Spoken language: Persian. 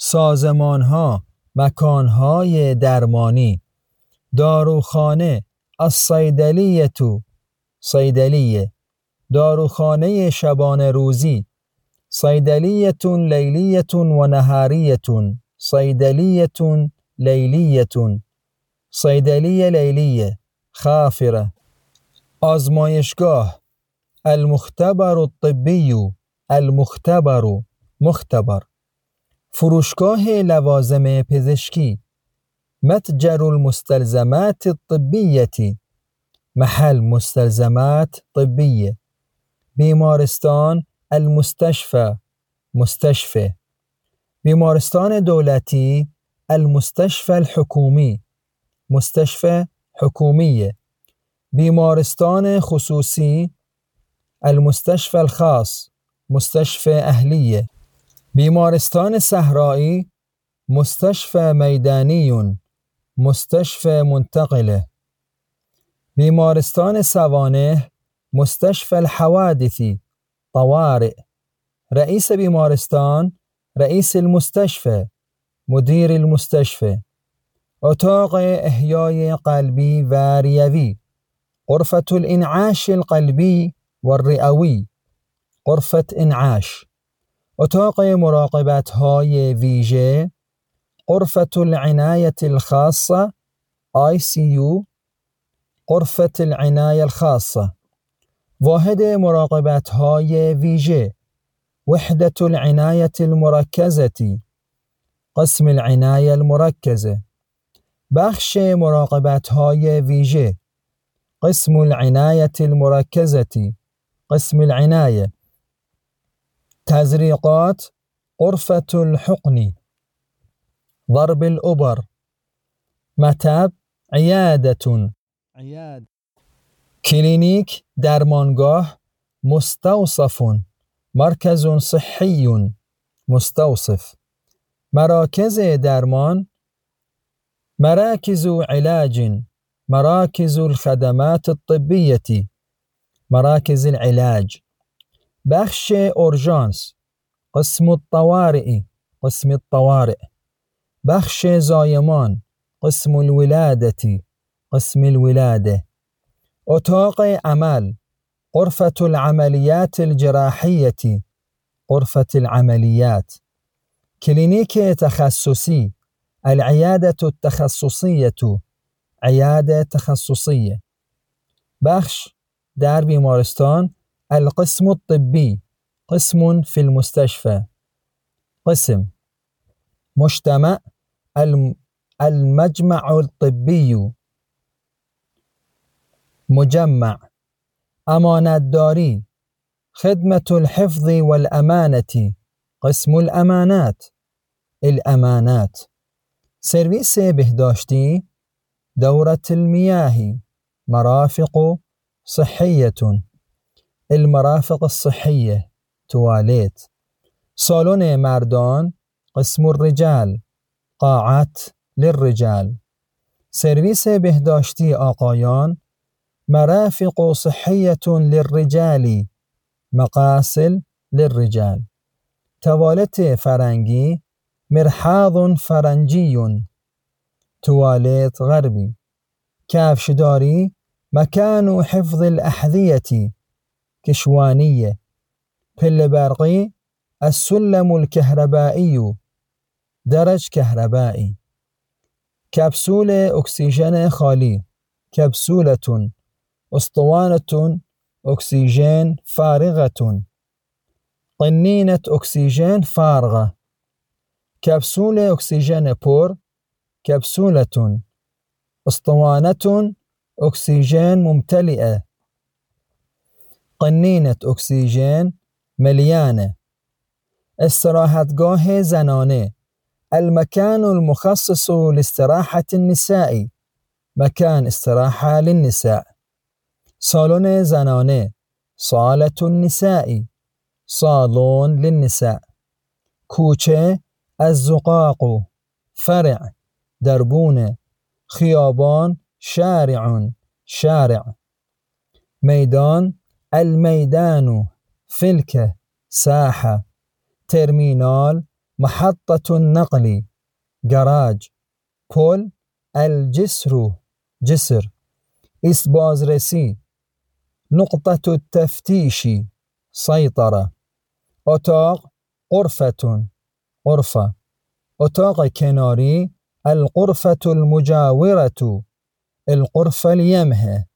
سازمانها، مکانهای درمانی. داروخانه، الصیدلیة، صیدلیه. داروخانه شبانه روزی، صیدلیة لیلیة و نهاریة، صیدلیة لیلیة، صیدلیه لیلیه. خافره. آزمایشگاه، المختبر الطبی، المختبر، مختبر. فروشگاه لوازم پزشکی، متجر المستلزمات الطبیة، محل مستلزمات طبیه. بیمارستان، المستشفى، مستشفى. بیمارستان دولتی، المستشفى الحکومی، مستشفى حکومیه. بیمارستان خصوصی، المستشفى الخاص، مستشفى اهلیه. بیمارستان صحرایی، مستشفى میدانی، مستشفى منتقله. بیمارستان سوانح، مستشفى الحوادث، طوارئ. رئیس بیمارستان، رئیس المستشفى، مدیر المستشفى. اتاق احیای قلبی و ریوی، غرفة الانعاش القلبی والرئوی، غرفة انعاش. اتاق مراقبت های ویژه، غرفة العنایة الخاصة، ICU، غرفة العنایة الخاصة. واحد مراقبت های ویژه، وحدة العنایة المرکزة، قسم العنایة المرکزة. بخش مراقبت های ویژه، قسم العنایة المرکزة، قسم العنایة. تزریقات، غرفة الحقن، ضرب الأبر. مطب، عیادة، کلینیک، درمانگاه، مستوصف، مرکز صحی، مستوصف. مراکز درمان، مراکز علاج، مراكز الخدمات الطبية، مراكز العلاج. بخش أورجانس، قسم الطوارئ، قسم الطوارئ. بخش زایمان، قسم الولادة، قسم الولادة. اتاق عمل، غرفة العمليات الجراحية، غرفة العمليات. كلينيك تخصصي، العيادة التخصصية، عیاده تخصصیه. بخش در بیمارستان، القسم الطبی، قسم فی المستشفى. قسم. مجتمع، المجمع الطبی، مجمع. امانتداری، خدمة الحفظ والأمانة، قسم الأمانات، الأمانات. سرویس بهداشتی، دورة المياه، مرافق صحية، المرافق الصحية، تواليت. صالون مردان، قسم الرجال، قاعات للرجال. سرویس بهداشتی آقایان، مرافق صحية للرجال، مقاصل للرجال. توالت فرنگی، مرحاض فرنجي، تواليت غربي. كافشداري، مكان حفظ الأحذية، كشوانية. بل برقي، السلم الكهربائي، درج كهربائي. كبسولة أكسجين خالي، كبسولة. أسطوانة أكسجين فارغة، قنينة أكسجين فارغة. كبسولة أكسجين بور، كبسولة. أسطوانة أكسجين ممتلئة، قنينة أكسجين مليانة. استراحتگاه زنانه، المكان المخصص لاستراحة النساء، مكان استراحة للنساء. صالون زنانه، صالة النساء، صالون للنساء. کوچه، الزقاق، فرع، دربونه. خیابان، شارع، شارع. میدان، الميدان، فلكة، ساحة. ترمینال، محطة النقل گراج، پل الجسر جسر، ایست بازرسی، نقطة التفتیش سیطره، اتاق غرفة غرفة، اتاق کناری الغرفة المجاورة الغرفة اليمه،